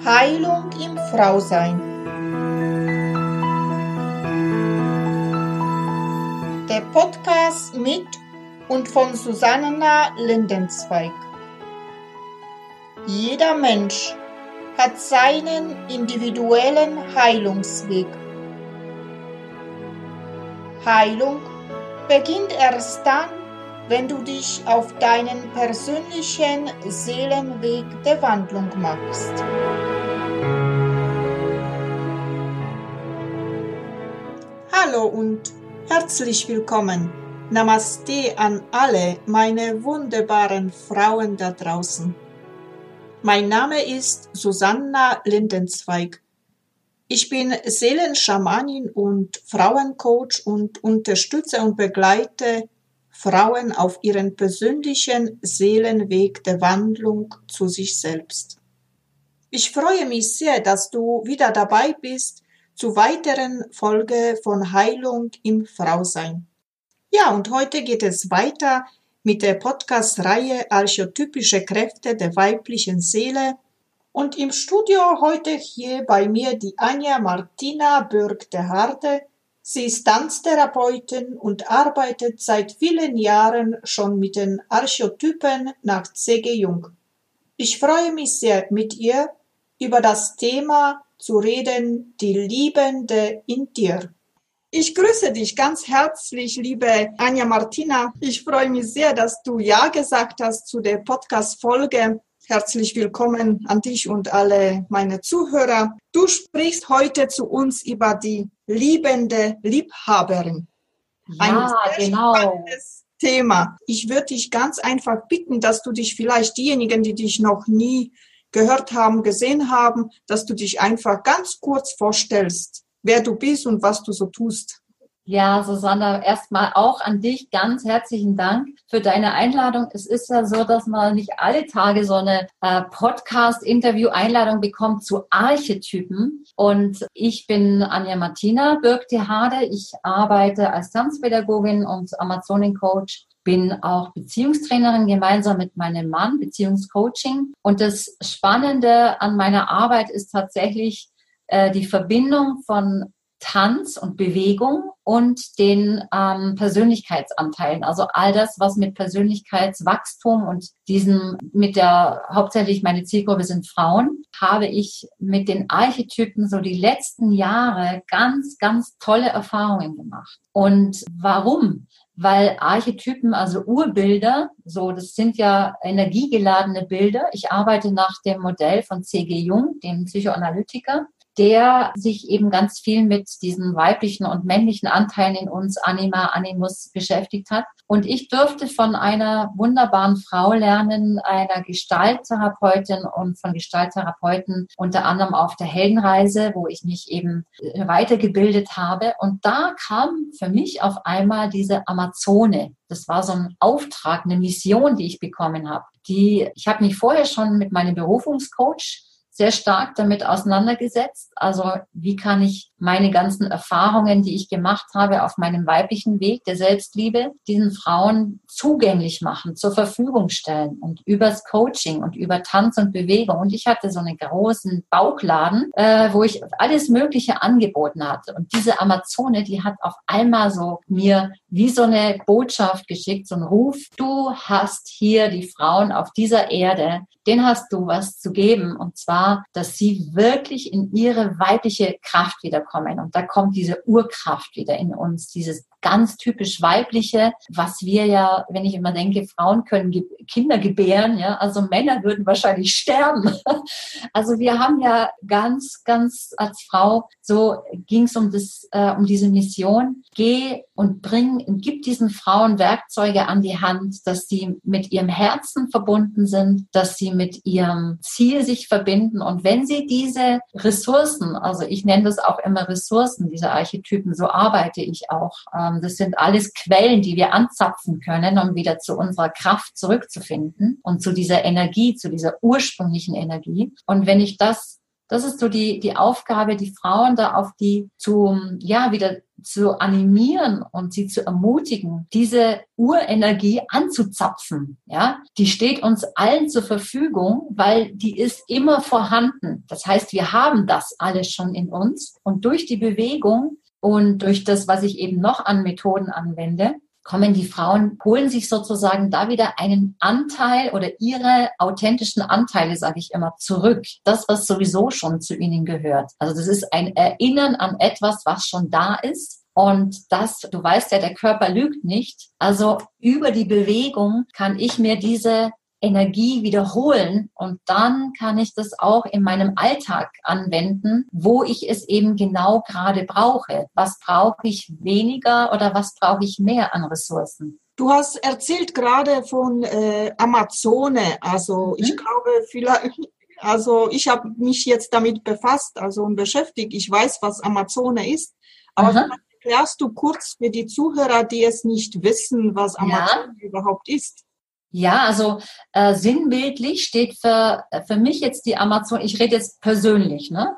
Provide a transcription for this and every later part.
Heilung im Frausein. Der Podcast mit und von Susanna Lindenzweig. Jeder Mensch hat seinen individuellen Heilungsweg. Heilung beginnt erst dann, wenn du dich auf deinen persönlichen Seelenweg der Wandlung machst. Hallo und herzlich willkommen. Namaste an alle meine wunderbaren Frauen da draußen. Mein Name ist Susanna Lindenzweig. Ich bin Seelenschamanin und Frauencoach und unterstütze und begleite Frauen auf ihren persönlichen Seelenweg der Wandlung zu sich selbst. Ich freue mich sehr, dass du wieder dabei bist zu weiteren Folge von Heilung im Frausein. Ja, und heute geht es weiter mit der Podcast-Reihe Archetypische Kräfte der weiblichen Seele. Und im Studio heute hier bei mir die Anja Martina Bürg-de-Harde. Sie ist Tanztherapeutin und arbeitet seit vielen Jahren schon mit den Archetypen nach C.G. Jung. Ich freue mich sehr, mit ihr über das Thema zu reden, die Liebende in dir. Ich grüße dich ganz herzlich, liebe Anja Martina. Ich freue mich sehr, dass du Ja gesagt hast zu der Podcast-Folge. Herzlich willkommen an dich und alle meine Zuhörer. Du sprichst heute zu uns über die liebende Liebhaberin. Ein sehr spannendes Thema. Ich würde dich ganz einfach bitten, dass du dich vielleicht diejenigen, die dich noch nie gehört haben, gesehen haben, dass du dich einfach ganz kurz vorstellst, wer du bist und was du so tust. Ja, Susanna, erstmal auch an dich ganz herzlichen Dank für deine Einladung. Es ist ja so, dass man nicht alle Tage so eine Podcast-Interview-Einladung bekommt zu Archetypen. Und ich bin Anja Martina Bürg-de-Harde. Ich arbeite als Tanzpädagogin und Amazonen-Coach, bin auch Beziehungstrainerin gemeinsam mit meinem Mann, Beziehungscoaching. Und das Spannende an meiner Arbeit ist tatsächlich die Verbindung von Tanz und Bewegung und den Persönlichkeitsanteilen. Also all das, was mit Persönlichkeitswachstum und hauptsächlich meine Zielgruppe sind Frauen, habe ich mit den Archetypen so die letzten Jahre ganz, ganz tolle Erfahrungen gemacht. Und warum? Weil Archetypen, also Urbilder, das sind ja energiegeladene Bilder. Ich arbeite nach dem Modell von C.G. Jung, dem Psychoanalytiker, der sich eben ganz viel mit diesen weiblichen und männlichen Anteilen in uns, Anima, Animus, beschäftigt hat. Und ich durfte von einer wunderbaren Frau lernen, einer Gestalttherapeutin und von Gestalttherapeuten, unter anderem auf der Heldenreise, wo ich mich eben weitergebildet habe. Und da kam für mich auf einmal diese Amazone. Das war so ein Auftrag, eine Mission, die ich bekommen habe. Ich habe mich vorher schon mit meinem Berufungscoach sehr stark damit auseinandergesetzt. Also wie kann ich meine ganzen Erfahrungen, die ich gemacht habe auf meinem weiblichen Weg der Selbstliebe, diesen Frauen zugänglich machen, zur Verfügung stellen und übers Coaching und über Tanz und Bewegung. Und ich hatte so einen großen Bauchladen, wo ich alles Mögliche angeboten hatte. Und diese Amazone, die hat auf einmal so mir wie so eine Botschaft geschickt, so ein Ruf: Du hast hier die Frauen auf dieser Erde, denen hast du was zu geben. Und zwar, dass sie wirklich in ihre weibliche Kraft wiederkommen. Und da kommt diese Urkraft wieder in uns, dieses ganz typisch weibliche, was wir ja, wenn ich immer denke, Frauen können Kinder gebären, ja, also Männer würden wahrscheinlich sterben. Also wir haben ja ganz, ganz als Frau, so ging es um diese Mission: Geh und gib diesen Frauen Werkzeuge an die Hand, dass sie mit ihrem Herzen verbunden sind, dass sie mit ihrem Ziel sich verbinden. Und wenn sie diese Ressourcen, also ich nenne das auch immer Ressourcen, diese Archetypen, so arbeite ich auch. Das sind alles Quellen, die wir anzapfen können, um wieder zu unserer Kraft zurückzufinden und zu dieser Energie, zu dieser ursprünglichen Energie. Und wenn ich das Das ist so die Aufgabe, die Frauen da auf die wieder zu animieren und sie zu ermutigen, diese Urenergie anzuzapfen. Ja, die steht uns allen zur Verfügung, weil die ist immer vorhanden. Das heißt, wir haben das alles schon in uns und durch die Bewegung und durch das, was ich eben noch an Methoden anwende, kommen die Frauen, holen sich sozusagen da wieder einen Anteil oder ihre authentischen Anteile, sage ich immer, zurück. Das, was sowieso schon zu ihnen gehört. Also das ist ein Erinnern an etwas, was schon da ist. Und das, du weißt ja, der Körper lügt nicht. Also über die Bewegung kann ich mir diese Energie wiederholen und dann kann ich das auch in meinem Alltag anwenden, wo ich es eben genau gerade brauche. Was brauche ich weniger oder was brauche ich mehr an Ressourcen? Du hast erzählt gerade von Amazone. Also ich glaube, ich habe mich jetzt damit befasst, also und beschäftigt. Ich weiß, was Amazone ist. Aber vielleicht erklärst du kurz für die Zuhörer, die es nicht wissen, was Amazone überhaupt ist. Ja, also sinnbildlich steht für mich jetzt die Amazone, ich rede jetzt persönlich, ne?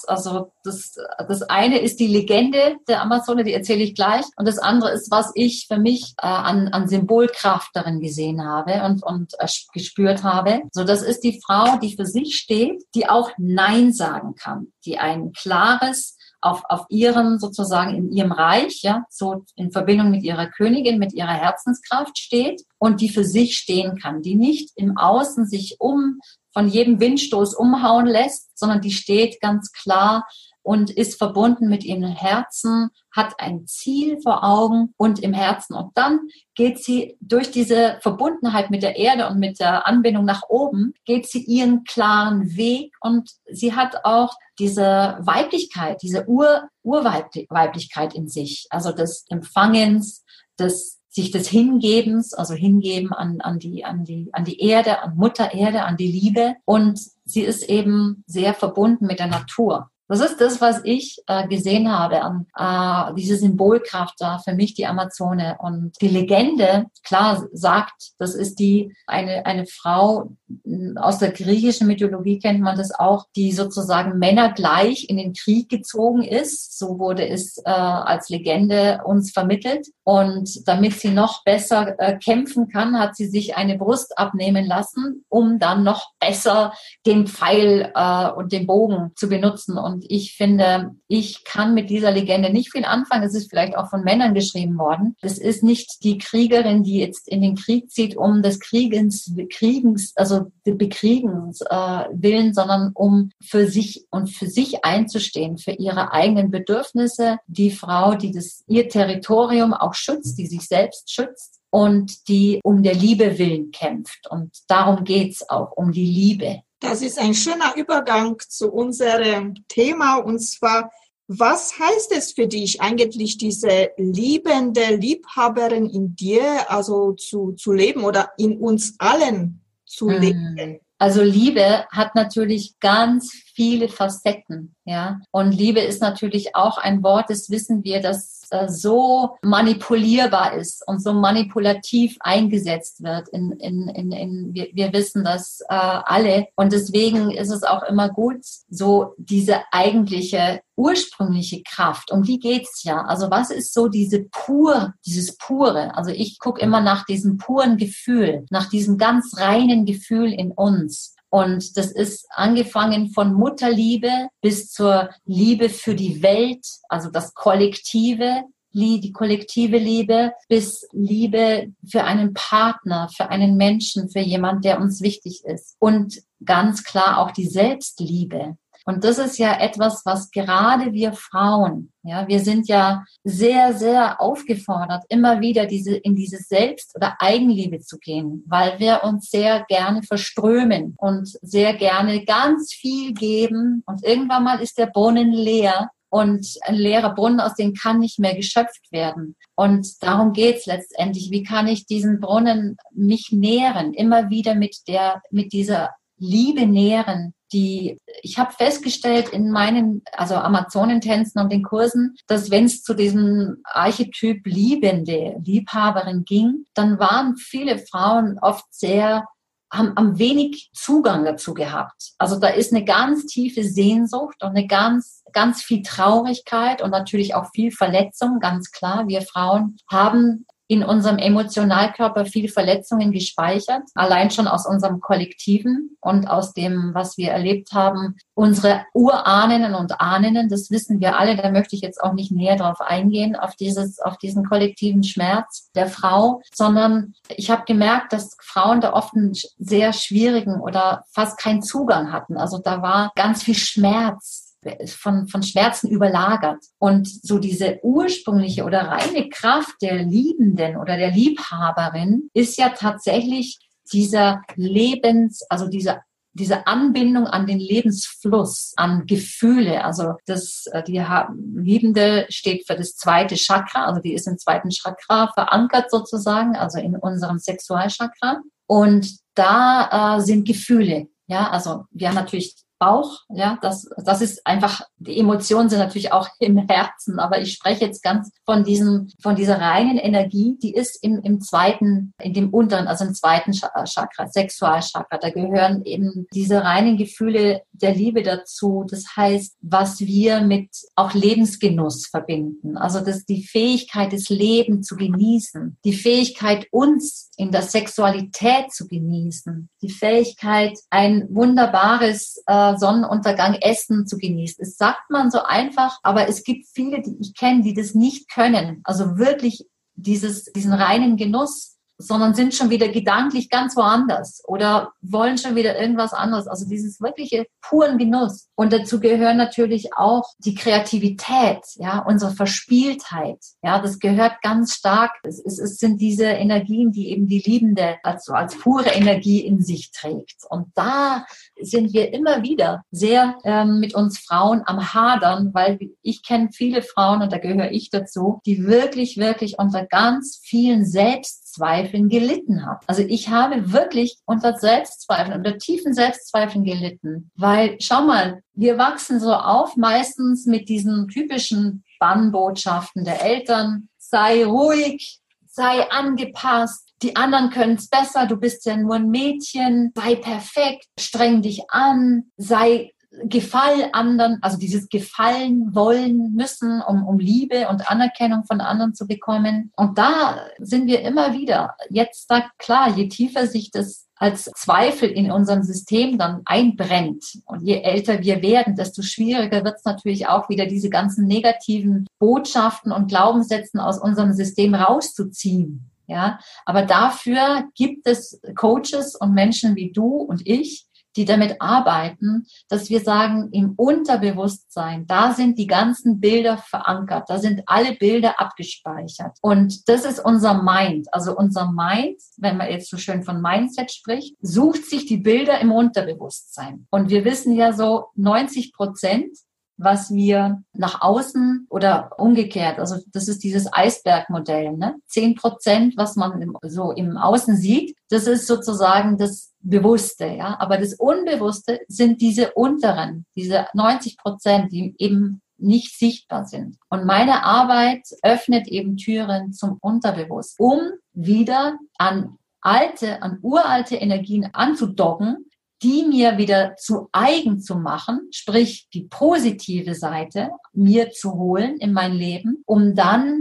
Das eine ist die Legende der Amazone, die erzähle ich gleich. Und das andere ist, was ich für mich an Symbolkraft darin gesehen habe und gespürt habe. So, das ist die Frau, die für sich steht, die auch Nein sagen kann, die ein klares auf ihrem, sozusagen in ihrem Reich, ja, so in Verbindung mit ihrer Königin, mit ihrer Herzenskraft steht und die für sich stehen kann, die nicht im Außen sich von jedem Windstoß umhauen lässt, sondern die steht ganz klar und ist verbunden mit ihrem Herzen, hat ein Ziel vor Augen und im Herzen. Und dann geht sie durch diese Verbundenheit mit der Erde und mit der Anbindung nach oben, geht sie ihren klaren Weg und sie hat auch diese Weiblichkeit, diese Urweiblichkeit in sich, also des Empfangens, sich des Hingebens, also hingeben an die Erde, an Mutter Erde, an die Liebe. Und sie ist eben sehr verbunden mit der Natur. Das ist das, was ich gesehen habe an diese Symbolkraft da für mich, die Amazone. Und die Legende, klar, sagt, das ist eine Frau, aus der griechischen Mythologie kennt man das auch, die sozusagen männergleich in den Krieg gezogen ist. So wurde es als Legende uns vermittelt. Und damit sie noch besser kämpfen kann, hat sie sich eine Brust abnehmen lassen, um dann noch besser den Pfeil und den Bogen zu benutzen. Und ich finde, ich kann mit dieser Legende nicht viel anfangen. Es ist vielleicht auch von Männern geschrieben worden. Es ist nicht die Kriegerin, die jetzt in den Krieg zieht, um des Bekriegen willen, sondern um für sich einzustehen, für ihre eigenen Bedürfnisse. Die Frau, die ihr Territorium auch schützt, die sich selbst schützt und die um der Liebe willen kämpft. Und darum geht's auch, um die Liebe. Das ist ein schöner Übergang zu unserem Thema, und zwar, was heißt es für dich eigentlich, diese liebende Liebhaberin in dir, also zu leben oder in uns allen zu leben? Also Liebe hat natürlich ganz viele Facetten, ja. Und Liebe ist natürlich auch ein Wort, das wissen wir, das so manipulierbar ist und so manipulativ eingesetzt wird. Wir wissen das alle. Und deswegen ist es auch immer gut, so diese eigentliche ursprüngliche Kraft, um die geht's ja. Also was ist so dieses Pure? Also ich gucke immer nach diesem puren Gefühl, nach diesem ganz reinen Gefühl in uns. Und das ist angefangen von Mutterliebe bis zur Liebe für die Welt, also das Kollektive, die kollektive Liebe, bis Liebe für einen Partner, für einen Menschen, für jemand, der uns wichtig ist. Und ganz klar auch die Selbstliebe. Und das ist ja etwas, was gerade wir Frauen, ja, wir sind ja sehr, sehr aufgefordert, immer wieder in diese Selbst- oder Eigenliebe zu gehen, weil wir uns sehr gerne verströmen und sehr gerne ganz viel geben. Und irgendwann mal ist der Brunnen leer und ein leerer Brunnen, aus dem kann nicht mehr geschöpft werden. Und darum geht's letztendlich. Wie kann ich diesen Brunnen mich nähren, immer wieder mit dieser Liebe nähren? Ich habe festgestellt in meinen Amazonentänzen und den Kursen, dass wenn es zu diesem Archetyp Liebhaberin ging, dann waren viele Frauen oft sehr haben wenig Zugang dazu gehabt. Also da ist eine ganz tiefe Sehnsucht und eine ganz, ganz viel Traurigkeit und natürlich auch viel Verletzung, ganz klar. Wir Frauen haben in unserem Emotionalkörper viel Verletzungen gespeichert, allein schon aus unserem Kollektiven und aus dem, was wir erlebt haben. Unsere Urahnen und Ahnen, das wissen wir alle, da möchte ich jetzt auch nicht näher drauf eingehen, auf diesen kollektiven Schmerz der Frau, sondern ich habe gemerkt, dass Frauen da oft einen sehr schwierigen oder fast keinen Zugang hatten. Also da war ganz viel Schmerz, von Schmerzen überlagert. Und so diese ursprüngliche oder reine Kraft der Liebenden oder der Liebhaberin ist ja tatsächlich dieser diese Anbindung an den Lebensfluss, an Gefühle. Also die Liebende steht für das zweite Chakra, also die ist im zweiten Chakra verankert sozusagen, also in unserem Sexualchakra. Und da sind Gefühle. Ja, also wir haben natürlich Bauch, ja, das ist einfach, die Emotionen sind natürlich auch im Herzen, aber ich spreche jetzt ganz von dieser reinen Energie, die ist in dem zweiten Chakra, Sexualchakra, da gehören eben diese reinen Gefühle der Liebe dazu, das heißt, was wir mit auch Lebensgenuss verbinden, also die Fähigkeit, das Leben zu genießen, die Fähigkeit, uns in der Sexualität zu genießen, die Fähigkeit, ein wunderbares Sonnenuntergang Essen zu genießen. Das sagt man so einfach, aber es gibt viele, die ich kenne, die das nicht können. Also wirklich diesen reinen Genuss, sondern sind schon wieder gedanklich ganz woanders oder wollen schon wieder irgendwas anderes. Also dieses wirkliche puren Genuss. Und dazu gehören natürlich auch die Kreativität, ja, unsere Verspieltheit. Ja, das gehört ganz stark. Es sind diese Energien, die eben die Liebende als pure Energie in sich trägt. Und da sind wir immer wieder sehr mit uns Frauen am Hadern, weil ich kenne viele Frauen, und da gehöre ich dazu, die wirklich, wirklich unter ganz vielen Selbstzweifeln gelitten haben. Also ich habe wirklich unter tiefen Selbstzweifeln gelitten, weil, schau mal, wir wachsen so auf, meistens mit diesen typischen Bannbotschaften der Eltern, sei ruhig, sei angepasst, die anderen können es besser, du bist ja nur ein Mädchen, sei perfekt, streng dich an, gefall anderen, also dieses Gefallen wollen müssen, um Liebe und Anerkennung von anderen zu bekommen. Und da sind wir immer wieder, jetzt sagt klar, je tiefer sich das als Zweifel in unserem System dann einbrennt und je älter wir werden, desto schwieriger wird es natürlich auch wieder, diese ganzen negativen Botschaften und Glaubenssätzen aus unserem System rauszuziehen. Ja, aber dafür gibt es Coaches und Menschen wie du und ich, die damit arbeiten, dass wir sagen, im Unterbewusstsein, da sind die ganzen Bilder verankert, da sind alle Bilder abgespeichert. Und das ist unser Mind. Also unser Mind, wenn man jetzt so schön von Mindset spricht, sucht sich die Bilder im Unterbewusstsein. Und wir wissen ja so 90%, was wir nach außen oder umgekehrt, also das ist dieses Eisbergmodell, ne? 10%, was man so im Außen sieht, das ist sozusagen das Bewusste, ja. Aber das Unbewusste sind diese unteren, diese 90%, die eben nicht sichtbar sind. Und meine Arbeit öffnet eben Türen zum Unterbewusst, um wieder an uralte Energien anzudocken, die mir wieder zu eigen zu machen, sprich die positive Seite mir zu holen in mein Leben, um dann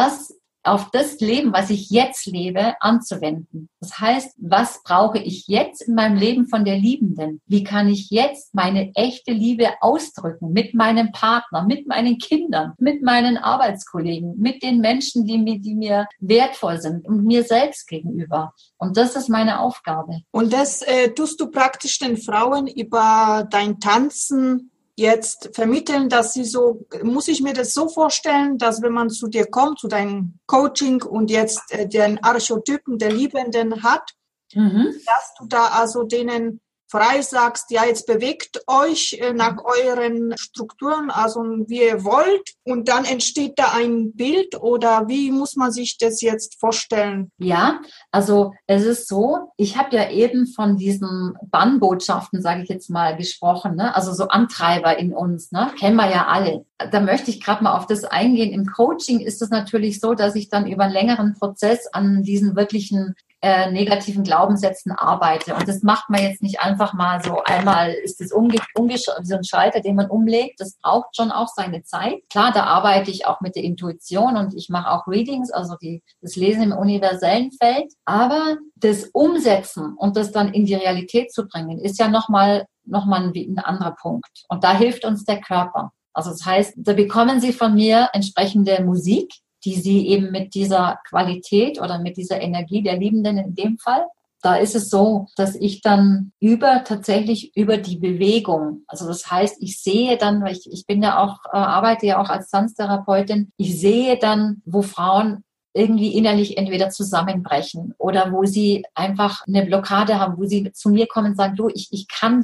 auf das Leben, was ich jetzt lebe, anzuwenden. Das heißt, was brauche ich jetzt in meinem Leben von der Liebenden? Wie kann ich jetzt meine echte Liebe ausdrücken mit meinem Partner, mit meinen Kindern, mit meinen Arbeitskollegen, mit den Menschen, die mir wertvoll sind und mir selbst gegenüber? Und das ist meine Aufgabe. Und das tust du praktisch den Frauen über dein Tanzen jetzt vermitteln, dass sie so, muss ich mir das so vorstellen, dass wenn man zu dir kommt, zu deinem Coaching und jetzt den Archetypen der Liebenden hat, dass du da also denen frei sagst, ja, jetzt bewegt euch nach euren Strukturen, also wie ihr wollt, und dann entsteht da ein Bild, oder wie muss man sich das jetzt vorstellen? Ja, also es ist so, ich habe ja eben von diesen Bannbotschaften, sage ich jetzt mal, gesprochen, ne? Also so Antreiber in uns, ne? Kennen wir ja alle. Da möchte ich gerade mal auf das eingehen. Im Coaching ist es natürlich so, dass ich dann über einen längeren Prozess an diesen wirklichen negativen Glaubenssätzen arbeite. Und das macht man jetzt nicht einfach mal so, einmal ist es so ein Schalter, den man umlegt. Das braucht schon auch seine Zeit. Klar, da arbeite ich auch mit der Intuition und ich mache auch Readings, also das Lesen im universellen Feld. Aber das Umsetzen und das dann in die Realität zu bringen, ist ja nochmal ein anderer Punkt. Und da hilft uns der Körper. Also das heißt, da bekommen Sie von mir entsprechende Musik, die Sie eben mit dieser Qualität oder mit dieser Energie der Liebenden in dem Fall, da ist es so, dass ich dann tatsächlich über die Bewegung, also das heißt, ich sehe dann, weil ich bin ja auch, arbeite ja auch als Tanztherapeutin, ich sehe dann, wo Frauen irgendwie innerlich entweder zusammenbrechen oder wo sie einfach eine Blockade haben, wo sie zu mir kommen und sagen, du, ich kann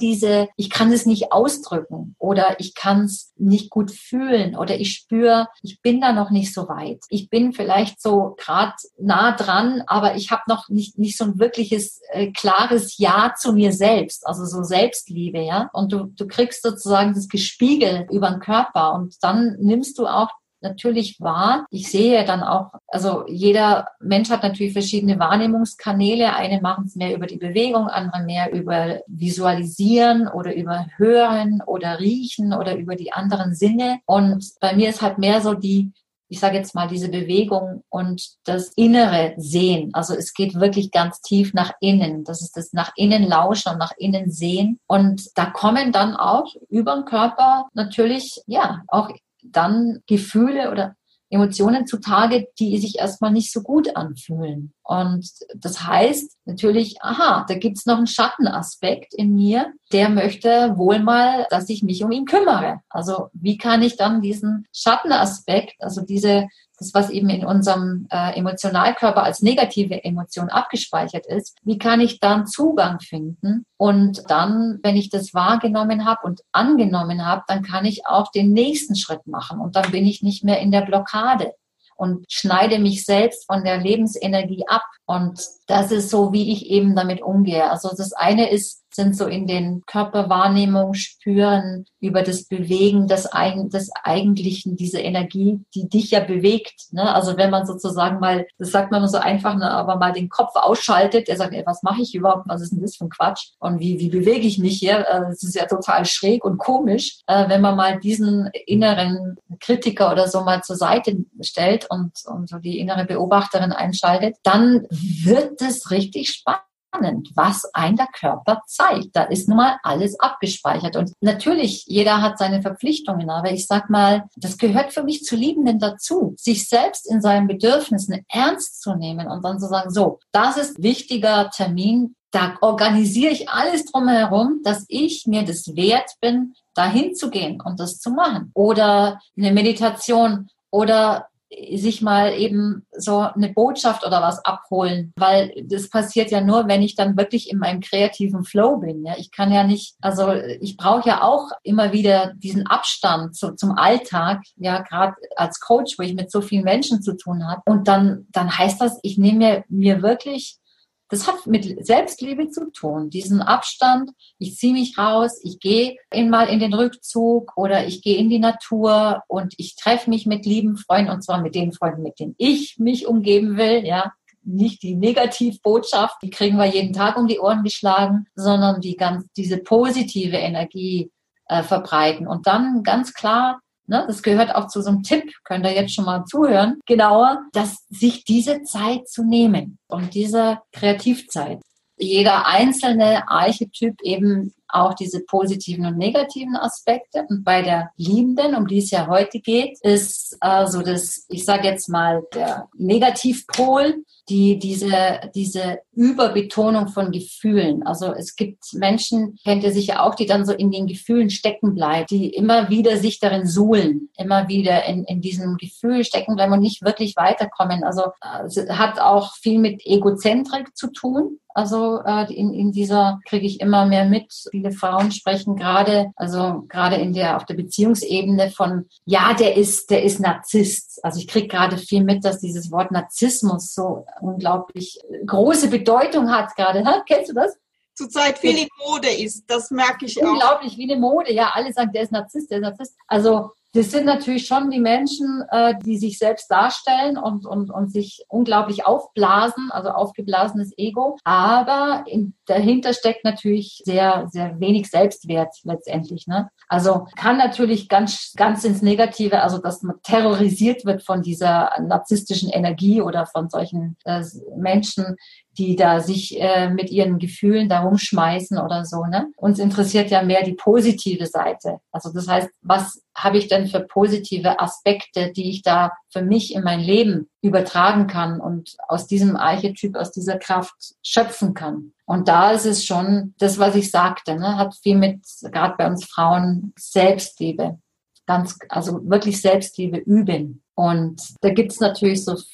es nicht ausdrücken oder ich kann es nicht gut fühlen oder ich spüre, ich bin da noch nicht so weit. Ich bin vielleicht so gerade nah dran, aber ich habe noch nicht so ein wirkliches klares Ja zu mir selbst, also so Selbstliebe, ja. Und du kriegst sozusagen das gespiegelt über den Körper und dann nimmst du auch natürlich wahr. Ich sehe dann auch, also jeder Mensch hat natürlich verschiedene Wahrnehmungskanäle. Eine machen es mehr über die Bewegung, andere mehr über Visualisieren oder über Hören oder Riechen oder über die anderen Sinne. Und bei mir ist halt mehr so ich sage jetzt mal, diese Bewegung und das innere Sehen. Also es geht wirklich ganz tief nach innen. Das ist das nach innen lauschen und nach innen sehen. Und da kommen dann auch über den Körper natürlich, ja, auch dann Gefühle oder Emotionen zutage, die sich erstmal nicht so gut anfühlen. Und das heißt natürlich, da gibt's noch einen Schattenaspekt in mir, der möchte wohl mal, dass ich mich um ihn kümmere. Also wie kann ich dann diesen Schattenaspekt, also das, was eben in unserem Emotionalkörper als negative Emotion abgespeichert ist, wie kann ich dann Zugang finden? Und dann, wenn ich das wahrgenommen habe und angenommen habe, dann kann ich auch den nächsten Schritt machen. Und dann bin ich nicht mehr in der Blockade und schneide mich selbst von der Lebensenergie ab. Und das ist so, wie ich eben damit umgehe. Also das eine sind so in den Körperwahrnehmung spüren, über das Bewegen des Eigentlichen, diese Energie, die dich ja bewegt. Ne? Also wenn man sozusagen mal, das sagt man immer so einfach, ne, aber mal den Kopf ausschaltet, der sagt, was mache ich überhaupt, was ist denn das für ein Quatsch? Und wie bewege ich mich hier? Das ist ja total schräg und komisch. Wenn man mal diesen inneren Kritiker oder so mal zur Seite stellt und so die innere Beobachterin einschaltet, dann wird es richtig spannend, was ein der Körper zeigt. Da ist nun mal alles abgespeichert. Und natürlich, jeder hat seine Verpflichtungen, aber ich sag mal, das gehört für mich zu Liebenden dazu, sich selbst in seinen Bedürfnissen ernst zu nehmen und dann zu sagen, so, das ist wichtiger Termin, da organisiere ich alles drumherum, dass ich mir das wert bin, dahin zu gehen und das zu machen. Oder eine Meditation oder sich mal eben so eine Botschaft oder was abholen, weil das passiert ja nur, wenn ich dann wirklich in meinem kreativen Flow bin. Ja, ich kann ja nicht, also ich brauche ja auch immer wieder diesen Abstand zum Alltag, ja, gerade als Coach, wo ich mit so vielen Menschen zu tun habe. Und dann heißt das, ich nehme mir wirklich, das hat mit Selbstliebe zu tun, diesen Abstand. Ich ziehe mich raus, ich gehe mal in den Rückzug oder ich gehe in die Natur und ich treffe mich mit lieben Freunden und zwar mit den Freunden, mit denen ich mich umgeben will, ja. Nicht die Negativbotschaft, die kriegen wir jeden Tag um die Ohren geschlagen, sondern diese positive Energie verbreiten und dann ganz klar, ne, das gehört auch zu so einem Tipp, könnt ihr jetzt schon mal zuhören, genauer, dass sich diese Zeit zu nehmen und diese Kreativzeit. Jeder einzelne Archetyp eben auch diese positiven und negativen Aspekte. Und bei der Liebenden, um die es ja heute geht, ist so das, ich sage jetzt mal, der Negativpol, diese Überbetonung von Gefühlen. Also es gibt Menschen, kennt ihr sicher auch, die dann so in den Gefühlen stecken bleiben, die immer wieder sich darin suhlen, immer wieder in diesem Gefühl stecken bleiben und nicht wirklich weiterkommen. Also es hat auch viel mit Egozentrik zu tun. Also in dieser kriege ich immer mehr mit. Viele Frauen sprechen gerade auf der Beziehungsebene von, ja, der ist Narzisst. Also ich kriege gerade viel mit, dass dieses Wort Narzissmus so unglaublich große Bedeutung hat gerade. Kennst du das? Zurzeit viel in Mode ist, das merke ich auch. Unglaublich wie eine Mode. Ja, alle sagen, der ist Narzisst. Also das sind natürlich schon die Menschen, die sich selbst darstellen und sich unglaublich aufblasen, also aufgeblasenes Ego. Aber dahinter steckt natürlich sehr, sehr wenig Selbstwert letztendlich, ne? Also kann natürlich ganz, ganz ins Negative, also dass man terrorisiert wird von dieser narzisstischen Energie oder von solchen Menschen, die da sich mit ihren Gefühlen da rumschmeißen oder so, ne? Uns interessiert ja mehr die positive Seite. Also das heißt, was habe ich denn für positive Aspekte, die ich da für mich in mein Leben übertragen kann und aus diesem Archetyp, aus dieser Kraft schöpfen kann? Und da ist es schon das, was ich sagte, ne? Hat viel mit, gerade bei uns Frauen, Selbstliebe. Also wirklich Selbstliebe üben. Und da gibt's natürlich so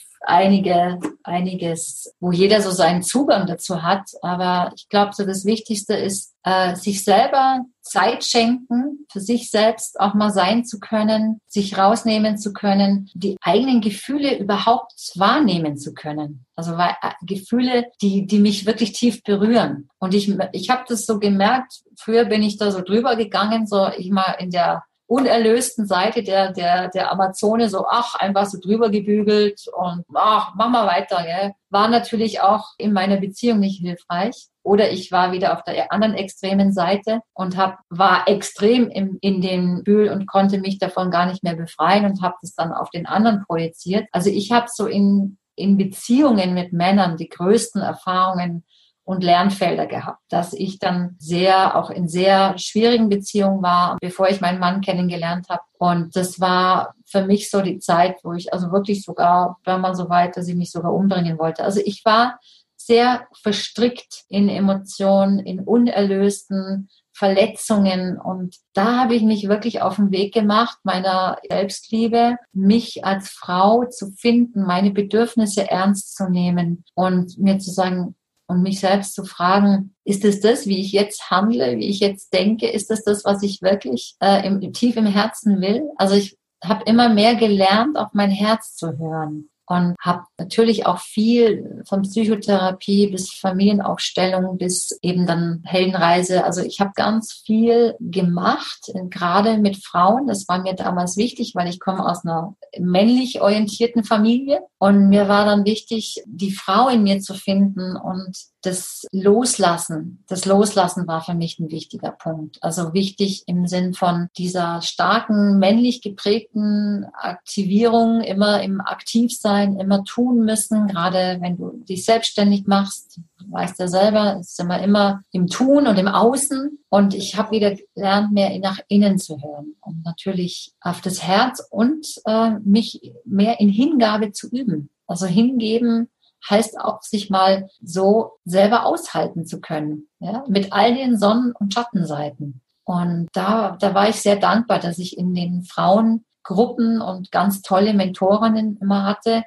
einiges, wo jeder so seinen Zugang dazu hat. Aber ich glaube, so das Wichtigste ist, sich selber Zeit schenken, für sich selbst auch mal sein zu können, sich rausnehmen zu können, die eigenen Gefühle überhaupt wahrnehmen zu können. Also Gefühle, die mich wirklich tief berühren. Und ich habe das so gemerkt, früher bin ich da so drüber gegangen, so ich mal in der unerlösten Seite der Amazone so, einfach so drüber gebügelt und mach mal weiter, gell. War natürlich auch in meiner Beziehung nicht hilfreich. Oder ich war wieder auf der anderen extremen Seite und war extrem in dem Gefühl und konnte mich davon gar nicht mehr befreien und habe das dann auf den anderen projiziert. Also ich habe so in Beziehungen mit Männern die größten Erfahrungen und Lernfelder gehabt, dass ich dann auch in sehr schwierigen Beziehungen war, bevor ich meinen Mann kennengelernt habe. Und das war für mich so die Zeit, wo ich also wirklich sogar, wenn man so weit, dass ich mich sogar umbringen wollte. Also ich war sehr verstrickt in Emotionen, in unerlösten Verletzungen. Und da habe ich mich wirklich auf den Weg gemacht, meiner Selbstliebe, mich als Frau zu finden, meine Bedürfnisse ernst zu nehmen und mir zu sagen, und mich selbst zu fragen, ist es das, wie ich jetzt handle, wie ich jetzt denke? Ist es das, was ich wirklich tief im Herzen will? Also ich habe immer mehr gelernt, auf mein Herz zu hören. Und habe natürlich auch viel von Psychotherapie bis Familienaufstellung bis eben dann Heldenreise. Also ich habe ganz viel gemacht, gerade mit Frauen. Das war mir damals wichtig, weil ich komme aus einer männlich orientierten Familie. Und mir war dann wichtig, die Frau in mir zu finden und das Loslassen. Das Loslassen war für mich ein wichtiger Punkt. Also wichtig im Sinn von dieser starken, männlich geprägten Aktivierung, immer im Aktivsein, immer tun müssen. Gerade wenn du dich selbstständig machst, du weißt ja selber, ist immer im Tun und im Außen. Und ich habe wieder gelernt, mehr nach innen zu hören und natürlich auf das Herz und mich mehr in Hingabe zu üben. Also hingeben heißt auch, sich mal so selber aushalten zu können, ja, mit all den Sonnen- und Schattenseiten. Und da war ich sehr dankbar, dass ich in den Frauengruppen und ganz tolle Mentorinnen immer hatte,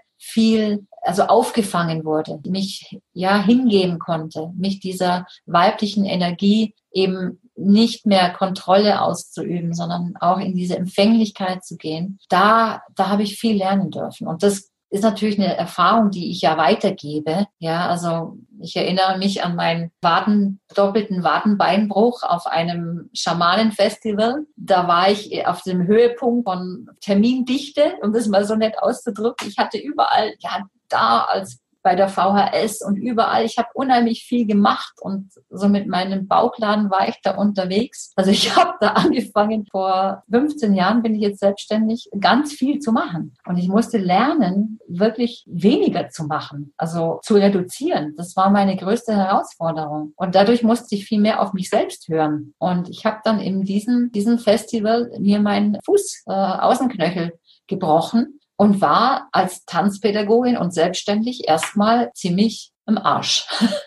also aufgefangen wurde, mich hingeben konnte, mich dieser weiblichen Energie eben nicht mehr Kontrolle auszuüben, sondern auch in diese Empfänglichkeit zu gehen. Da habe ich viel lernen dürfen. Und das ist natürlich eine Erfahrung, die ich ja weitergebe. Ja, also ich erinnere mich an meinen doppelten Wadenbeinbruch auf einem Schamanenfestival. Da war ich auf dem Höhepunkt von Termindichte, um das mal so nett auszudrücken. Ich hatte überall, da als bei der VHS und überall. Ich habe unheimlich viel gemacht und so mit meinem Bauchladen war ich da unterwegs. Also ich habe da angefangen, vor 15 Jahren bin ich jetzt selbstständig, ganz viel zu machen. Und ich musste lernen, wirklich weniger zu machen, also zu reduzieren. Das war meine größte Herausforderung. Und dadurch musste ich viel mehr auf mich selbst hören. Und ich habe dann in diesem Festival mir meinen Außenknöchel gebrochen. Und war als Tanzpädagogin und selbstständig erstmal ziemlich im Arsch.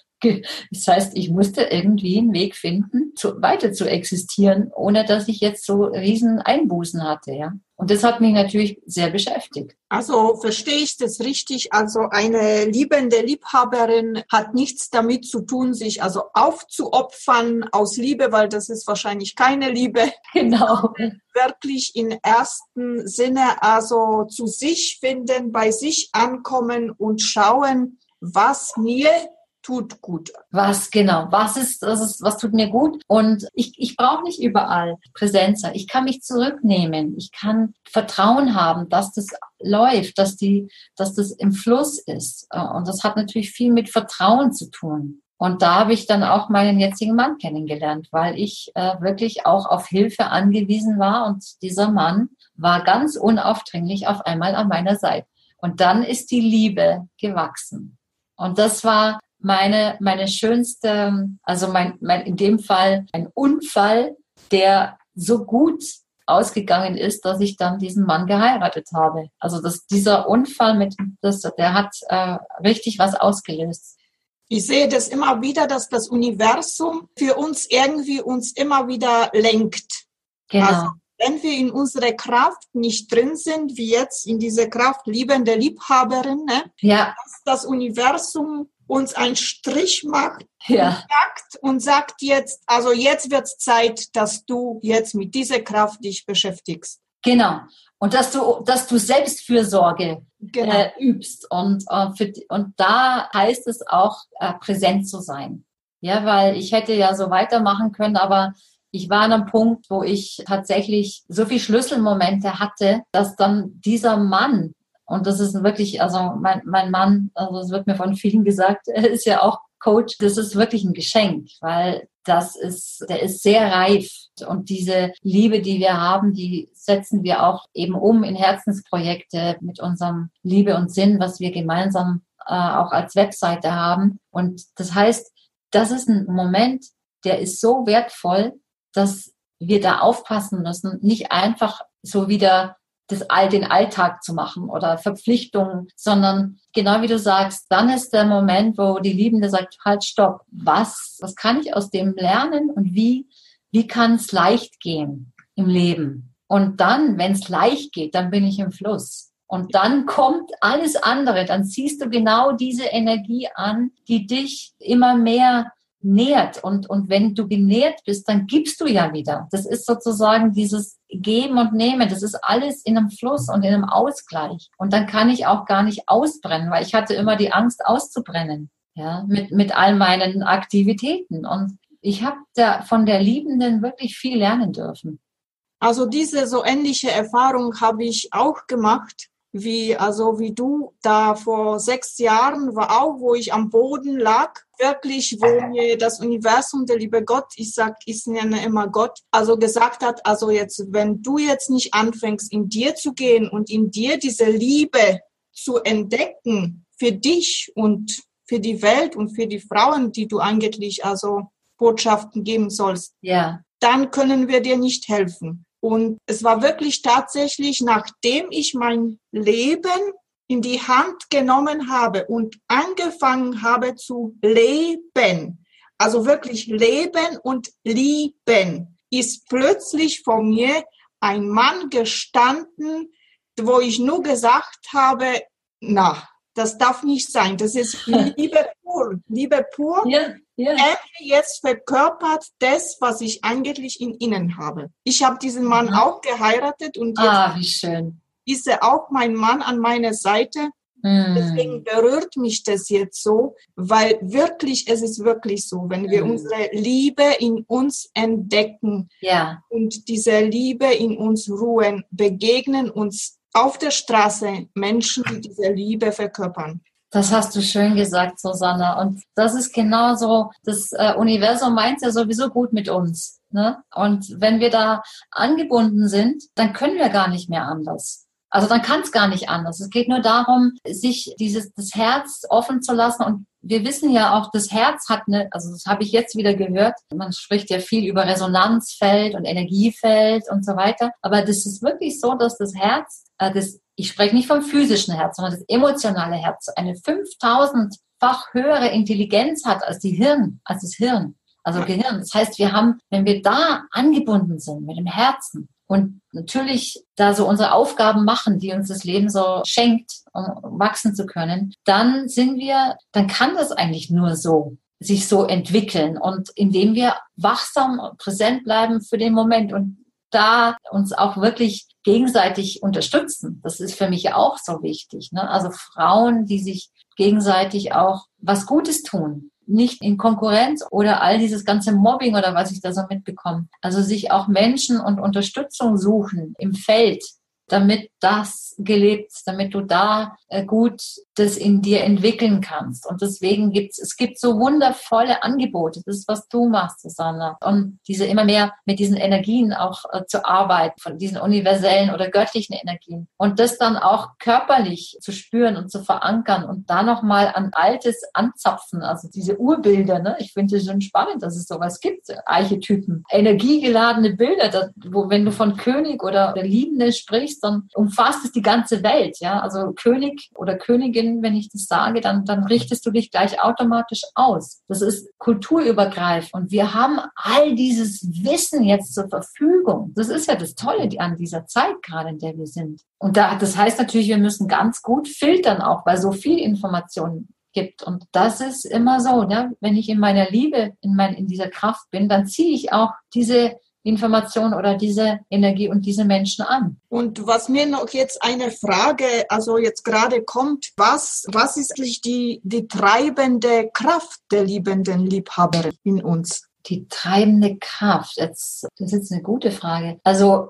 Das heißt, ich musste irgendwie einen Weg finden, weiter zu existieren, ohne dass ich jetzt so riesen Einbußen hatte, ja. Und das hat mich natürlich sehr beschäftigt. Also verstehe ich das richtig? Also eine liebende Liebhaberin hat nichts damit zu tun, sich also aufzuopfern aus Liebe, weil das ist wahrscheinlich keine Liebe. Genau. Wirklich im ersten Sinne also zu sich finden, bei sich ankommen und schauen, was mir tut gut. Was genau? Was tut mir gut? Und ich brauche nicht überall Präsenz sein. Ich kann mich zurücknehmen. Ich kann Vertrauen haben, dass das läuft, dass das im Fluss ist. Und das hat natürlich viel mit Vertrauen zu tun. Und da habe ich dann auch meinen jetzigen Mann kennengelernt, weil ich wirklich auch auf Hilfe angewiesen war. Und dieser Mann war ganz unaufdringlich auf einmal an meiner Seite. Und dann ist die Liebe gewachsen. Und das war meine schönste, also in dem Fall ein Unfall, der so gut ausgegangen ist, dass ich dann diesen Mann geheiratet habe. Also dieser Unfall der hat richtig was ausgelöst. Ich sehe das immer wieder, dass das Universum für uns irgendwie uns immer wieder lenkt. Genau. Also, wenn wir in unserer Kraft nicht drin sind, wie jetzt in dieser Kraft liebende Liebhaberin, ne? Ja. Dass das Universum uns einen Strich macht, Ja. und sagt jetzt, also jetzt wird's Zeit, dass du jetzt mit dieser Kraft dich beschäftigst. Genau. Und dass du Selbstfürsorge übst. Und da heißt es auch, präsent zu sein. Ja, weil ich hätte ja so weitermachen können, aber ich war an einem Punkt, wo ich tatsächlich so viele Schlüsselmomente hatte, dass dann dieser Mann, und das ist wirklich, also mein Mann, also es wird mir von vielen gesagt, er ist ja auch Coach, das ist wirklich ein Geschenk, weil der ist sehr reif. Und diese Liebe, die wir haben, die setzen wir auch eben um in Herzensprojekte mit unserem Liebe und Sinn, was wir gemeinsam auch als Webseite haben. Und das heißt, das ist ein Moment, der ist so wertvoll, dass wir da aufpassen müssen, nicht einfach so wieder den Alltag zu machen oder Verpflichtungen, sondern genau wie du sagst, dann ist der Moment, wo die Liebende sagt, halt, stopp, was kann ich aus dem lernen und wie kann es leicht gehen im Leben? Und dann, wenn es leicht geht, dann bin ich im Fluss. Und dann kommt alles andere, dann ziehst du genau diese Energie an, die dich immer mehr nährt. Und wenn du genährt bist, dann gibst du ja wieder. Das ist sozusagen dieses Geben und Nehmen. Das ist alles in einem Fluss und in einem Ausgleich. Und dann kann ich auch gar nicht ausbrennen, weil ich hatte immer die Angst auszubrennen, ja, mit all meinen Aktivitäten. Und ich habe von der Liebenden wirklich viel lernen dürfen. Also diese so ähnliche Erfahrung habe ich auch gemacht, wie du. Da vor 6 Jahren war auch, wo ich am Boden lag, wirklich, wo mir das Universum, der liebe Gott, ich nenne immer Gott, also gesagt hat, also jetzt, wenn du jetzt nicht anfängst, in dir zu gehen und in dir diese Liebe zu entdecken für dich und für die Welt und für die Frauen, die du eigentlich also Botschaften geben sollst, ja, dann können wir dir nicht helfen. Und es war wirklich tatsächlich, nachdem ich mein Leben in die Hand genommen habe und angefangen habe zu leben, also wirklich leben und lieben, ist plötzlich vor mir ein Mann gestanden, wo ich nur gesagt habe, na, das darf nicht sein, das ist Liebe pur, Liebe pur. ja. Ja. Jetzt verkörpert das, was ich eigentlich in ihnen habe. Ich habe diesen Mann auch geheiratet und jetzt wie schön. ist er auch mein Mann an meiner Seite. Deswegen berührt mich das jetzt so, weil wirklich, es ist wirklich so, wenn wir unsere Liebe in uns entdecken und diese Liebe in uns ruhen, begegnen uns auf der Straße Menschen, die diese Liebe verkörpern. Das hast du schön gesagt, Susanna. Und das ist genauso, das Universum meint ja sowieso gut mit uns, ne? Und wenn wir da angebunden sind, dann können wir gar nicht mehr anders. Also dann kann es gar nicht anders. Es geht nur darum, sich das Herz offen zu lassen. Und wir wissen ja auch, das Herz hat also das habe ich jetzt wieder gehört, man spricht ja viel über Resonanzfeld und Energiefeld und so weiter. Aber das ist wirklich so, dass das Herz, ich spreche nicht vom physischen Herz, sondern das emotionale Herz, eine 5000-fach höhere Intelligenz hat als das Hirn. Also Gehirn. Das heißt, wenn wir da angebunden sind mit dem Herzen und natürlich da so unsere Aufgaben machen, die uns das Leben so schenkt, um wachsen zu können, dann kann das eigentlich nur so sich so entwickeln und indem wir wachsam und präsent bleiben für den Moment und da uns auch wirklich gegenseitig unterstützen. Das ist für mich auch so wichtig, ne? Also Frauen, die sich gegenseitig auch was Gutes tun. nicht in Konkurrenz oder all dieses ganze Mobbing oder was ich da so mitbekomme. Also sich auch Menschen und Unterstützung suchen im Feld, damit das gelebt, damit du da gut das in dir entwickeln kannst. Und deswegen es gibt so wundervolle Angebote. Das ist, was du machst, Susanne. Und diese immer mehr mit diesen Energien auch zu arbeiten, von diesen universellen oder göttlichen Energien. Und das dann auch körperlich zu spüren und zu verankern und da nochmal an Altes anzapfen. Also diese Urbilder, ne? Ich finde es schon spannend, dass es sowas gibt. Archetypen, energiegeladene Bilder, wo, wenn du von König oder der Liebende sprichst, dann umfasst es die ganze Welt, ja. Also König oder Königin, wenn ich das sage, dann richtest du dich gleich automatisch aus. Das ist kulturübergreifend und wir haben all dieses Wissen jetzt zur Verfügung. Das ist ja das Tolle an dieser Zeit gerade, in der wir sind. Und das heißt natürlich, wir müssen ganz gut filtern auch, weil so viel Information gibt. Und das ist immer so, ne? Wenn ich in meiner Liebe, in dieser Kraft bin, dann ziehe ich auch diese Information oder diese Energie und diese Menschen an. Und was mir noch jetzt eine Frage, also jetzt gerade kommt, was ist eigentlich die treibende Kraft der liebenden Liebhaberin in uns? Die treibende Kraft, das ist jetzt eine gute Frage. Also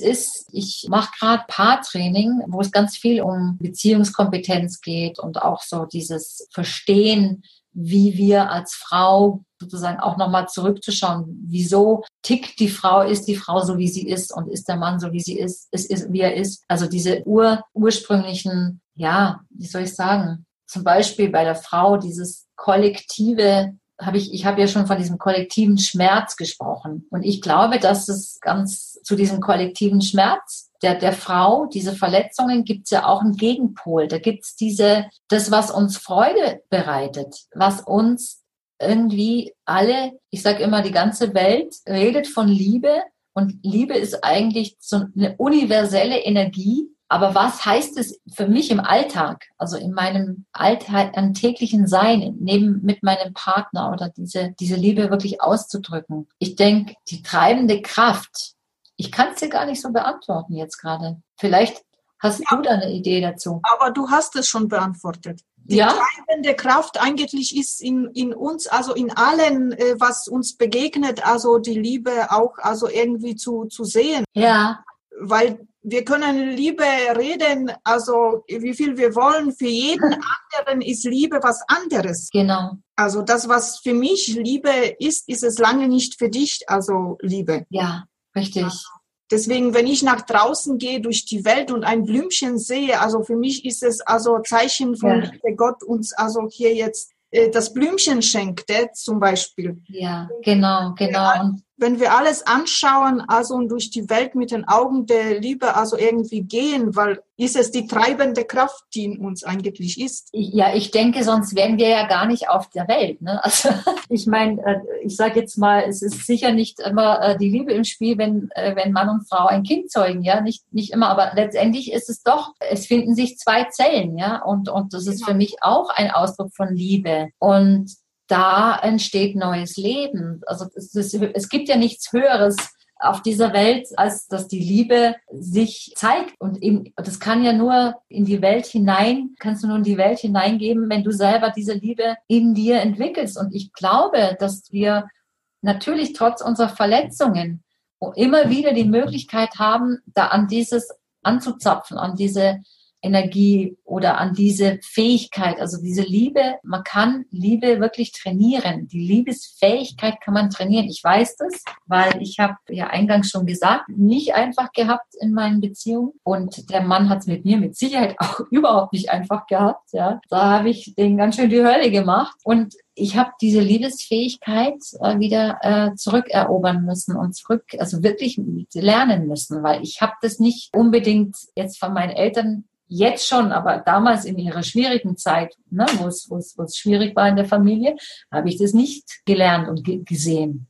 ich mache gerade Paartraining, wo es ganz viel um Beziehungskompetenz geht und auch so dieses Verstehen, wie wir als Frau sozusagen auch nochmal zurückzuschauen, wieso tickt die Frau, ist die Frau so, wie sie ist und ist der Mann so, wie sie ist, wie er ist. Also diese ursprünglichen, ja, wie soll ich sagen, zum Beispiel bei der Frau dieses kollektive, ich habe ja schon von diesem kollektiven Schmerz gesprochen. Und ich glaube, dass es ganz zu diesem kollektiven Schmerz der Frau, diese Verletzungen, gibt es ja auch einen Gegenpol. Da gibt es das, was uns Freude bereitet, was uns irgendwie alle, ich sage immer, die ganze Welt redet von Liebe. Und Liebe ist eigentlich so eine universelle Energie. Aber was heißt es für mich im Alltag, also in meinem täglichen Sein, mit meinem Partner oder diese Liebe wirklich auszudrücken? Ich denke, die treibende Kraft, ich kann es dir gar nicht so beantworten jetzt gerade. Vielleicht hast du da eine Idee dazu. Aber du hast es schon beantwortet. Die treibende Kraft eigentlich ist in uns, also in allen, was uns begegnet, also die Liebe auch also irgendwie zu sehen. Ja. Weil wir können Liebe reden, also wie viel wir wollen. Für jeden anderen ist Liebe was anderes. Genau. Also das, was für mich Liebe ist es lange nicht für dich, also Liebe. Ja, richtig. Also deswegen, wenn ich nach draußen gehe durch die Welt und ein Blümchen sehe, also für mich ist es also Zeichen von Liebe, Gott uns also hier jetzt das Blümchen schenkt, zum Beispiel. Ja, genau. Wenn wir alles anschauen, also und durch die Welt mit den Augen der Liebe also irgendwie gehen, weil ist es die treibende Kraft, die in uns eigentlich ist. Ja, ich denke, sonst wären wir ja gar nicht auf der Welt. Ne? Also ich meine, ich sage jetzt mal, es ist sicher nicht immer die Liebe im Spiel, wenn Mann und Frau ein Kind zeugen, ja, nicht immer, aber letztendlich ist es doch, es finden sich zwei Zellen, ja, und das ist für mich auch ein Ausdruck von Liebe. Und da entsteht neues Leben. Also es gibt ja nichts Höheres auf dieser Welt, als dass die Liebe sich zeigt. Und das kann ja nur in die Welt hinein, kannst du nur in die Welt hineingeben, wenn du selber diese Liebe in dir entwickelst. Und ich glaube, dass wir natürlich trotz unserer Verletzungen immer wieder die Möglichkeit haben, da an dieses anzuzapfen, an diese Energie oder an diese Fähigkeit, also diese Liebe, man kann Liebe wirklich trainieren. Die Liebesfähigkeit kann man trainieren. Ich weiß das, weil ich habe ja eingangs schon gesagt, nicht einfach gehabt in meinen Beziehungen und der Mann hat es mit mir mit Sicherheit auch überhaupt nicht einfach gehabt. Ja, da habe ich den ganz schön die Hölle gemacht und ich habe diese Liebesfähigkeit wieder zurückerobern müssen und also wirklich lernen müssen, weil ich habe das nicht unbedingt jetzt von meinen Eltern jetzt schon, aber damals in ihrer schwierigen Zeit, ne, wo es schwierig war in der Familie, habe ich das nicht gelernt und gesehen.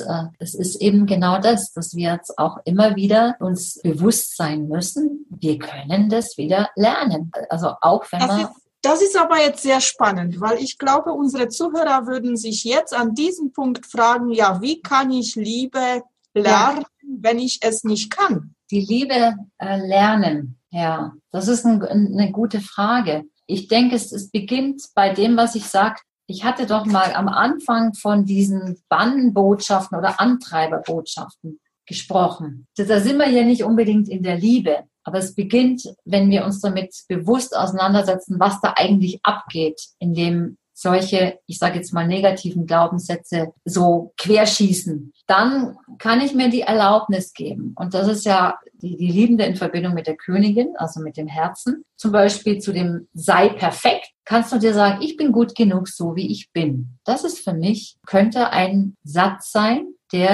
Es ist eben genau das, dass wir jetzt auch immer wieder uns bewusst sein müssen, wir können das wieder lernen. Also auch wenn man... Das ist aber jetzt sehr spannend, weil ich glaube, unsere Zuhörer würden sich jetzt an diesem Punkt fragen, ja, wie kann ich Liebe lernen, wenn ich es nicht kann? Die Liebe lernen, ja, das ist eine gute Frage. Ich denke, es beginnt bei dem, was ich sage, Ich hatte doch mal am Anfang von diesen Bannbotschaften oder Antreiberbotschaften gesprochen. Da sind wir ja nicht unbedingt in der Liebe, aber es beginnt, wenn wir uns damit bewusst auseinandersetzen, was da eigentlich abgeht, indem solche, ich sage jetzt mal, negativen Glaubenssätze so querschießen. Dann kann ich mir die Erlaubnis geben. Und das ist ja die Liebende in Verbindung mit der Königin, also mit dem Herzen. Zum Beispiel zu dem sei perfekt, kannst du dir sagen, ich bin gut genug, so wie ich bin. Das ist für mich, könnte ein Satz sein,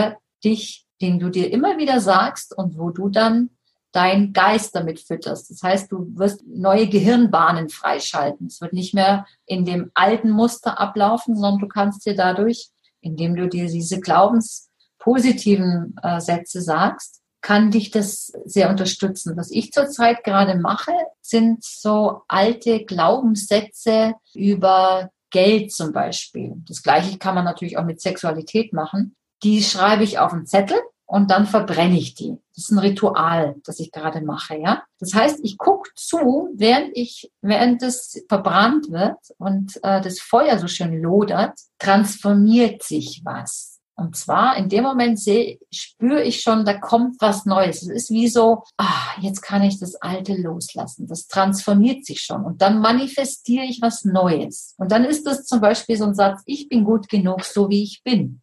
den du dir immer wieder sagst und wo du dann deinen Geist damit fütterst. Das heißt, du wirst neue Gehirnbahnen freischalten. Es wird nicht mehr in dem alten Muster ablaufen, sondern du kannst dir dadurch, indem du dir diese glaubenspositiven Sätze sagst, kann dich das sehr unterstützen. Was ich zurzeit gerade mache, sind so alte Glaubenssätze über Geld zum Beispiel. Das Gleiche kann man natürlich auch mit Sexualität machen. Die schreibe ich auf einen Zettel und dann verbrenne ich die. Das ist ein Ritual, das ich gerade mache, ja. Das heißt, ich gucke zu, während es verbrannt wird und das Feuer so schön lodert, transformiert sich was. Und zwar in dem Moment spüre ich schon, da kommt was Neues. Es ist wie so, jetzt kann ich das Alte loslassen. Das transformiert sich schon. Und dann manifestiere ich was Neues. Und dann ist das zum Beispiel so ein Satz, ich bin gut genug, so wie ich bin.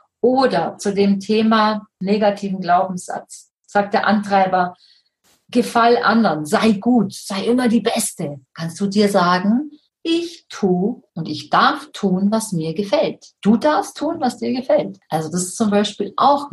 Oder zu dem Thema negativen Glaubenssatz sagt der Antreiber, gefall anderen, sei gut, sei immer die Beste. Kannst du dir sagen, ich tue und ich darf tun, was mir gefällt. Du darfst tun, was dir gefällt. Also das ist zum Beispiel auch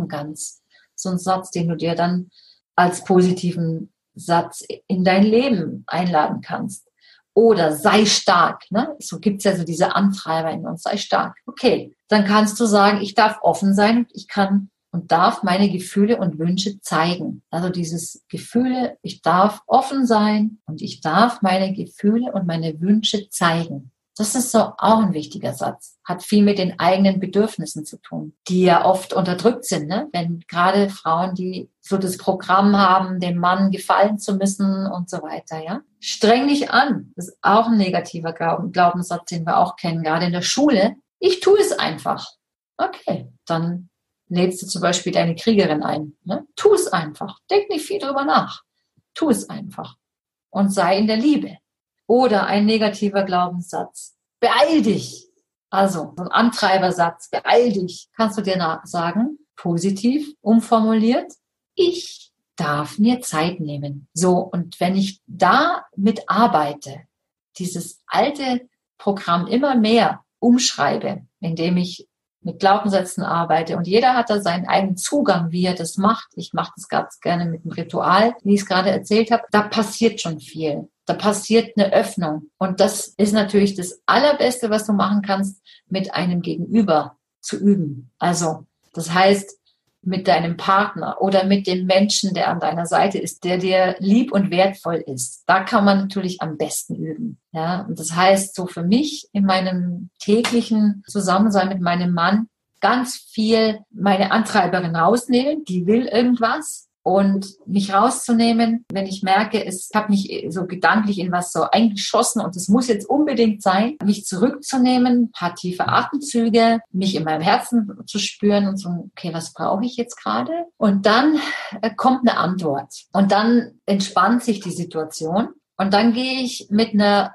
so ein Satz, den du dir dann als positiven Satz in dein Leben einladen kannst. Oder sei stark, ne? So gibt's ja so diese Antreiber in uns, sei stark. Okay, dann kannst du sagen, ich darf offen sein und ich kann und darf meine Gefühle und Wünsche zeigen. Also dieses Gefühle, ich darf offen sein und ich darf meine Gefühle und meine Wünsche zeigen. Das ist so auch ein wichtiger Satz. Hat viel mit den eigenen Bedürfnissen zu tun, die ja oft unterdrückt sind, ne? Wenn gerade Frauen, die so das Programm haben, dem Mann gefallen zu müssen und so weiter, ja. Streng dich an. Das ist auch ein negativer Glaubenssatz, den wir auch kennen, gerade in der Schule. Ich tue es einfach. Okay, dann lädst du zum Beispiel deine Kriegerin ein. Ne? Tu es einfach. Denk nicht viel drüber nach. Tu es einfach. Und sei in der Liebe. Oder ein negativer Glaubenssatz. Beeil dich. Also so ein Antreibersatz. Beeil dich. Kannst du dir sagen, positiv umformuliert. Ich darf mir Zeit nehmen. So, und wenn ich da mitarbeite, dieses alte Programm immer mehr umschreibe, indem ich mit Glaubenssätzen arbeite und jeder hat da seinen eigenen Zugang, wie er das macht. Ich mache das ganz gerne mit dem Ritual, wie ich es gerade erzählt habe. Da passiert schon viel. Da passiert eine Öffnung. Und das ist natürlich das Allerbeste, was du machen kannst, mit einem Gegenüber zu üben. Also, das heißt, mit deinem Partner oder mit dem Menschen, der an deiner Seite ist, der dir lieb und wertvoll ist. Da kann man natürlich am besten üben. Ja, und das heißt, so für mich in meinem täglichen Zusammensein mit meinem Mann ganz viel meine Antreiberin rausnehmen, die will irgendwas. Und mich rauszunehmen, wenn ich merke, ich habe mich so gedanklich in was so eingeschossen und es muss jetzt unbedingt sein, mich zurückzunehmen, ein paar tiefe Atemzüge, mich in meinem Herzen zu spüren und so, okay, was brauche ich jetzt gerade? Und dann kommt eine Antwort und dann entspannt sich die Situation und dann gehe ich mit einer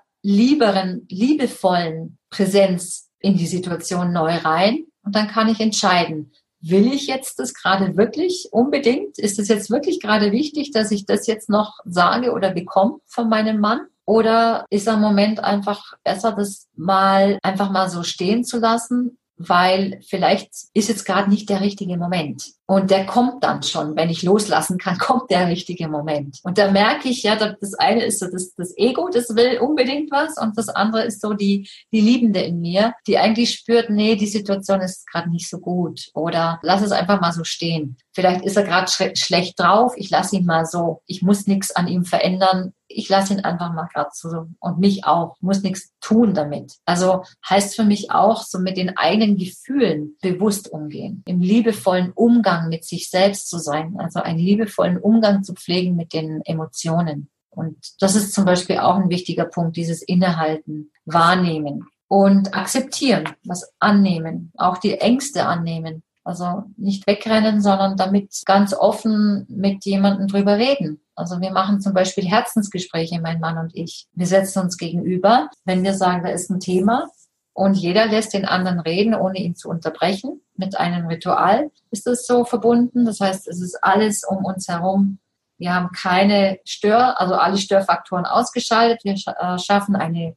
liebevollen Präsenz in die Situation neu rein und dann kann ich entscheiden, will ich jetzt das gerade wirklich unbedingt? Ist es jetzt wirklich gerade wichtig, dass ich das jetzt noch sage oder bekomme von meinem Mann? Oder ist am Moment einfach besser, das einfach mal so stehen zu lassen? Weil vielleicht ist jetzt gerade nicht der richtige Moment. Und der kommt dann schon. Wenn ich loslassen kann, kommt der richtige Moment. Und da merke ich, ja, das eine ist so das Ego, das will unbedingt was. Und das andere ist so die Liebende in mir, die eigentlich spürt, nee, die Situation ist gerade nicht so gut. Oder lass es einfach mal so stehen. Vielleicht ist er gerade schlecht drauf. Ich lasse ihn mal so. Ich muss nichts an ihm verändern. Ich lasse ihn einfach mal gerade so und mich auch. Muss nichts tun damit. Also heißt für mich auch, so mit den eigenen Gefühlen bewusst umgehen. Im liebevollen Umgang mit sich selbst zu sein. Also einen liebevollen Umgang zu pflegen mit den Emotionen. Und das ist zum Beispiel auch ein wichtiger Punkt, dieses Innehalten, Wahrnehmen. und akzeptieren, was annehmen, auch die Ängste annehmen. Also nicht wegrennen, sondern damit ganz offen mit jemandem drüber reden. Also wir machen zum Beispiel Herzensgespräche, mein Mann und ich. Wir setzen uns gegenüber, wenn wir sagen, da ist ein Thema und jeder lässt den anderen reden, ohne ihn zu unterbrechen. Mit einem Ritual ist es so verbunden. Das heißt, es ist alles um uns herum. Wir haben keine also alle Störfaktoren ausgeschaltet. Wir schaffen eine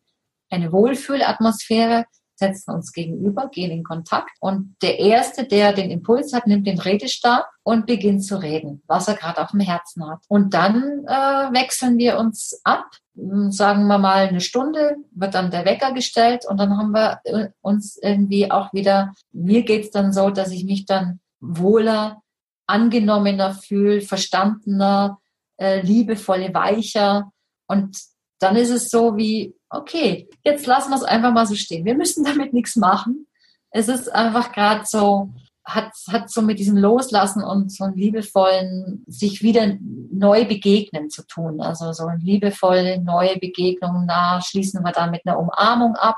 Wohlfühlatmosphäre, setzen uns gegenüber, gehen in Kontakt und der Erste, der den Impuls hat, nimmt den Redestab und beginnt zu reden, was er gerade auf dem Herzen hat. Und dann wechseln wir uns ab, sagen wir mal eine Stunde, wird dann der Wecker gestellt und dann haben wir uns irgendwie auch wieder, mir geht's dann so, dass ich mich dann wohler, angenommener fühle, verstandener, liebevolle, weicher und dann ist es so wie, okay, jetzt lassen wir es einfach mal so stehen. Wir müssen damit nichts machen. Es ist einfach gerade so, hat so mit diesem Loslassen und so einem liebevollen, sich wieder neu begegnen zu tun. Also so eine liebevolle, neue Begegnung, schließen wir dann mit einer Umarmung ab.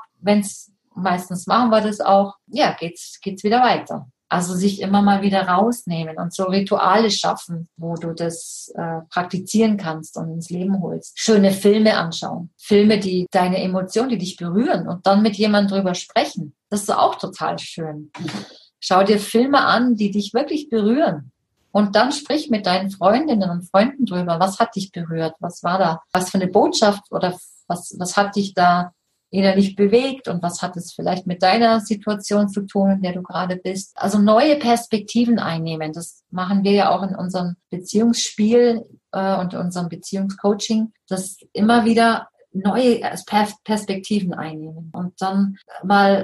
Meistens machen wir das auch, ja, geht's wieder weiter. Also sich immer mal wieder rausnehmen und so Rituale schaffen, wo du das praktizieren kannst und ins Leben holst. Schöne Filme anschauen. Filme, die deine Emotionen, die dich berühren und dann mit jemandem drüber sprechen. Das ist auch total schön. Schau dir Filme an, die dich wirklich berühren. Und dann sprich mit deinen Freundinnen und Freunden drüber. Was hat dich berührt? Was war da? Was für eine Botschaft oder was hat dich da innerlich bewegt und was hat es vielleicht mit deiner Situation zu tun, in der du gerade bist. Also neue Perspektiven einnehmen, das machen wir ja auch in unserem Beziehungsspiel und unserem Beziehungscoaching, das immer wieder neue Perspektiven einnehmen und dann mal,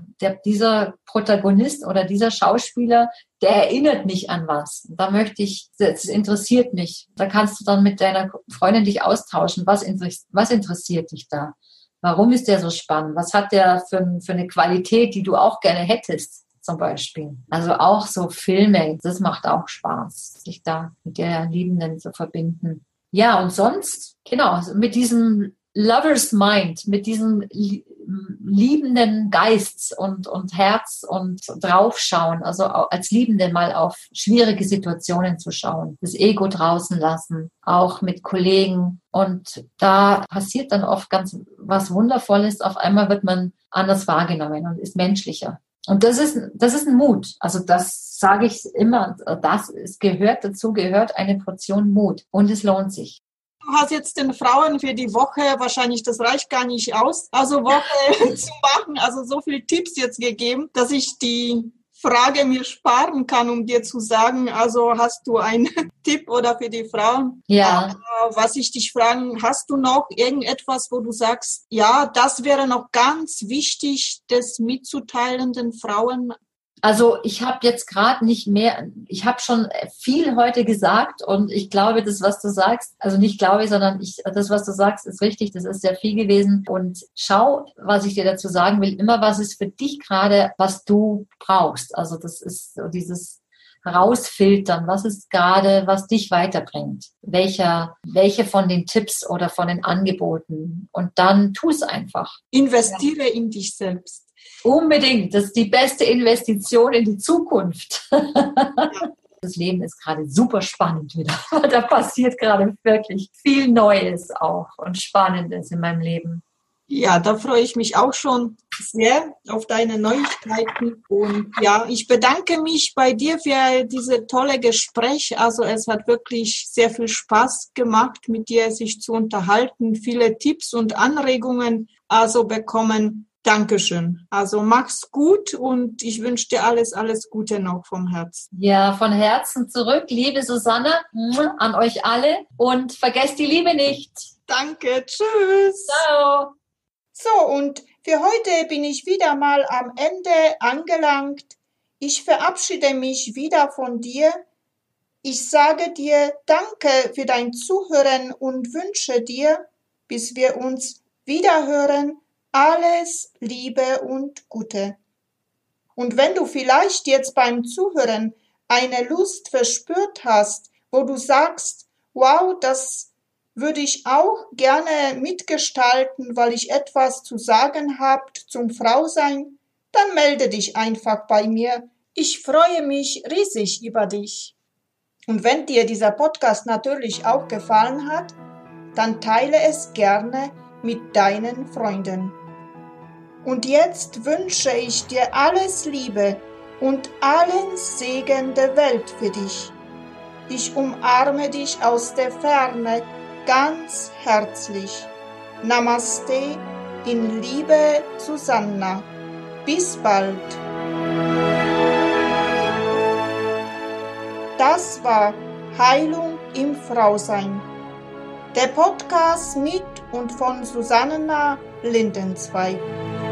dieser Protagonist oder dieser Schauspieler, der erinnert mich an was. Da das interessiert mich. Da kannst du dann mit deiner Freundin dich austauschen. Was interessiert dich da? Warum ist der so spannend? Was hat der für eine Qualität, die du auch gerne hättest, zum Beispiel? Also auch so Filme, das macht auch Spaß, sich da mit der Liebenden zu verbinden. Ja, und sonst, genau, mit diesem Lover's Mind, mit diesem liebenden Geist und Herz und draufschauen, also als Liebende mal auf schwierige Situationen zu schauen, das Ego draußen lassen, auch mit Kollegen. Und da passiert dann oft ganz was Wundervolles. Auf einmal wird man anders wahrgenommen und ist menschlicher. Und das ist ein Mut. Also das sage ich immer, gehört eine Portion Mut. Und es lohnt sich. Du hast jetzt den Frauen für die Woche, wahrscheinlich, das reicht gar nicht aus, also Woche zu machen, also so viele Tipps jetzt gegeben, dass ich die Frage mir sparen kann, um dir zu sagen, also hast du einen Tipp oder für die Frauen? Ja. Was ich dich fragen, hast du noch irgendetwas, wo du sagst, ja, das wäre noch ganz wichtig, das mitzuteilen den Frauen? Also ich habe jetzt gerade nicht mehr, ich habe schon viel heute gesagt und ich glaube, das, was du sagst, also nicht glaube, sondern das, was du sagst, ist richtig, das ist sehr viel gewesen. Und schau, was ich dir dazu sagen will, immer was ist für dich gerade, was du brauchst. Also das ist so dieses Rausfiltern, was ist gerade, was dich weiterbringt. Welche von den Tipps oder von den Angeboten. Und dann tu es einfach. Investiere in dich selbst. Unbedingt. Das ist die beste Investition in die Zukunft. Das Leben ist gerade super spannend wieder. Da passiert gerade wirklich viel Neues auch und Spannendes in meinem Leben. Ja, da freue ich mich auch schon sehr auf deine Neuigkeiten. Und ja, ich bedanke mich bei dir für diese tolle Gespräch. Also es hat wirklich sehr viel Spaß gemacht, mit dir sich zu unterhalten, viele Tipps und Anregungen bekommen. Dankeschön. Also mach's gut und ich wünsche dir alles Gute noch vom Herzen. Ja, von Herzen zurück, liebe Susanne, an euch alle und vergesst die Liebe nicht. Danke, tschüss. Ciao. So, und für heute bin ich wieder mal am Ende angelangt. Ich verabschiede mich wieder von dir. Ich sage dir Danke für dein Zuhören und wünsche dir, bis wir uns wiederhören, alles Liebe und Gute. Und wenn du vielleicht jetzt beim Zuhören eine Lust verspürt hast, wo du sagst, wow, das würde ich auch gerne mitgestalten, weil ich etwas zu sagen habt zum Frausein, dann melde dich einfach bei mir. Ich freue mich riesig über dich. Und wenn dir dieser Podcast natürlich auch gefallen hat, dann teile es gerne mit deinen Freunden. Und jetzt wünsche ich dir alles Liebe und allen Segen der Welt für dich. Ich umarme dich aus der Ferne ganz herzlich. Namaste, in Liebe, Susanna. Bis bald. Das war Heilung im Frausein. Der Podcast mit und von Susanna Lindenzweig.